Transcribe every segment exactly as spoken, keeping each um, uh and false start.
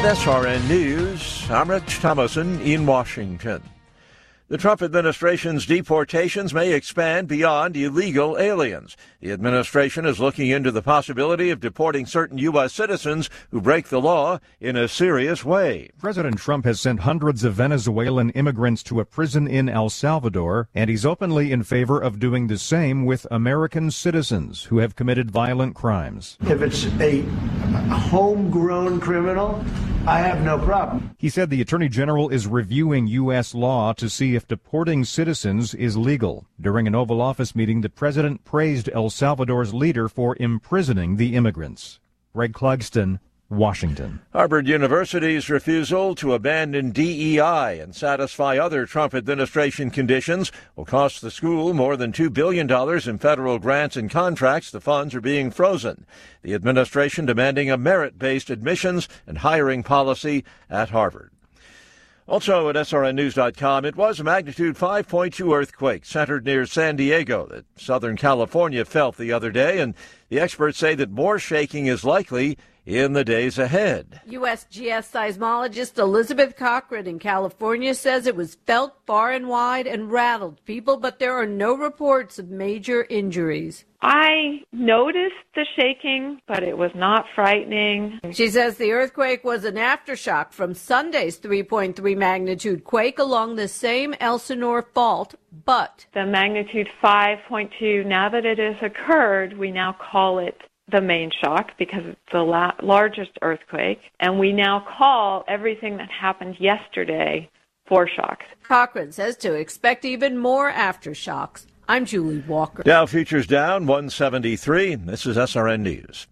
S R N News, I'm Rich Thomason in Washington. The Trump administration's deportations may expand beyond illegal aliens. The administration is looking into the possibility of deporting certain U S citizens who break the law in a serious way. President Trump has sent hundreds of Venezuelan immigrants to a prison in El Salvador, and he's openly in favor of doing the same with American citizens who have committed violent crimes. If it's a homegrown criminal, I have no problem. He said the Attorney General is reviewing U S law to see if deporting citizens is legal. During an Oval Office meeting, the president praised El Salvador's leader for imprisoning the immigrants. Greg Clugston, Washington. Harvard University's refusal to abandon D E I and satisfy other Trump administration conditions will cost the school more than two billion dollars in federal grants and contracts. The funds are being frozen. The administration demanding a merit-based admissions and hiring policy at Harvard. Also at S R N news dot com, it was a magnitude five point two earthquake centered near San Diego that Southern California felt the other day, and the experts say that more shaking is likely in the days ahead. U S G S seismologist Elizabeth Cochran in California says it was felt far and wide and rattled people, but there are no reports of major injuries. I noticed the shaking, but it was not frightening. She says the earthquake was an aftershock from Sunday's three point three magnitude quake along the same Elsinore fault, but the magnitude five point two, now that it has occurred, we now call it the main shock because it's the la- largest earthquake, and we now call everything that happened yesterday foreshocks. Cochran says to expect even more aftershocks. I'm Julie Walker. Dow futures down one seventy-three. This is S R N News.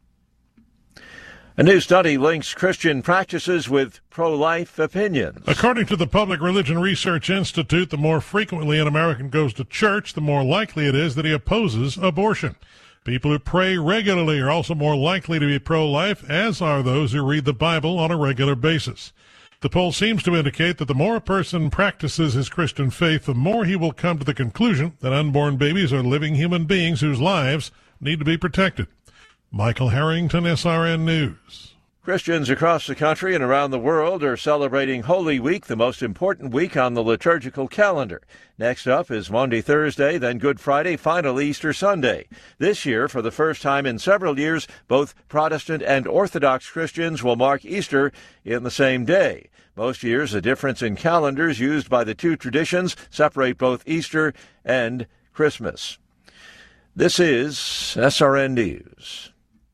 A new study links Christian practices with pro-life opinions. According to the Public Religion Research Institute, the more frequently an American goes to church, the more likely it is that he opposes abortion. People who pray regularly are also more likely to be pro-life, as are those who read the Bible on a regular basis. The poll seems to indicate that the more a person practices his Christian faith, the more he will come to the conclusion that unborn babies are living human beings whose lives need to be protected. Michael Harrington, S R N News. Christians across the country and around the world are celebrating Holy Week, the most important week on the liturgical calendar. Next up is Maundy Thursday, then Good Friday, finally Easter Sunday. This year, for the first time in several years, both Protestant and Orthodox Christians will mark Easter in the same day. Most years, the difference in calendars used by the two traditions separate both Easter and Christmas. This is S R N News.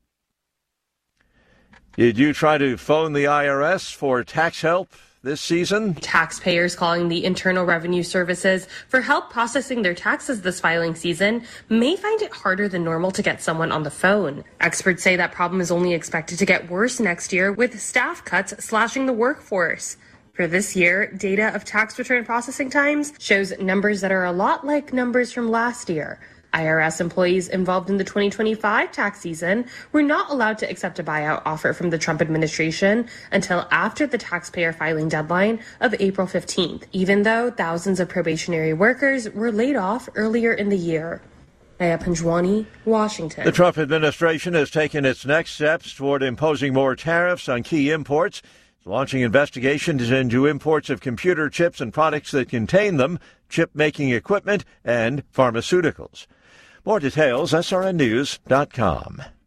Did you try to phone the I R S for tax help this season? Taxpayers calling the Internal Revenue Services for help processing their taxes this filing season may find it harder than normal to get someone on the phone. Experts say that problem is only expected to get worse next year, with staff cuts slashing the workforce. For this year, data of tax return processing times shows numbers that are a lot like numbers from last year. I R S employees involved in the twenty twenty-five tax season were not allowed to accept a buyout offer from the Trump administration until after the taxpayer filing deadline of April fifteenth, even though thousands of probationary workers were laid off earlier in the year. Naya Panjwani, Washington. The Trump administration has taken its next steps toward imposing more tariffs on key imports, launching investigations into imports of computer chips and products that contain them, chip-making equipment, and pharmaceuticals. More details, S R N news dot com.